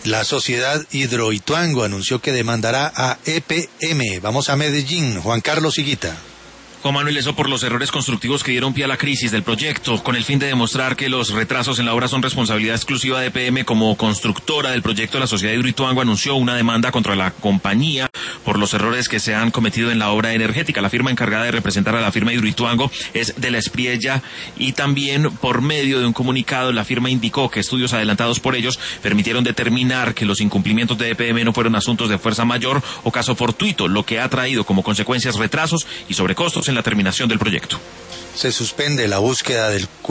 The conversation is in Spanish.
La sociedad Hidroituango anunció que demandará a EPM. Vamos a Medellín. Juan Carlos Higuita. Juan Manuel, eso por los errores constructivos que dieron pie a la crisis del proyecto, con el fin de demostrar que los retrasos en la obra son responsabilidad exclusiva de EPM como constructora del proyecto. La sociedad Hidroituango anunció una demanda contra la compañía por los errores que se han cometido en la obra energética. La firma encargada de representar a la firma Hidroituango es de la Espriella, y también por medio de un comunicado la firma indicó que estudios adelantados por ellos permitieron determinar que los incumplimientos de EPM no fueron asuntos de fuerza mayor o caso fortuito, lo que ha traído como consecuencias retrasos y sobrecostos en la terminación del proyecto. Se suspende la búsqueda del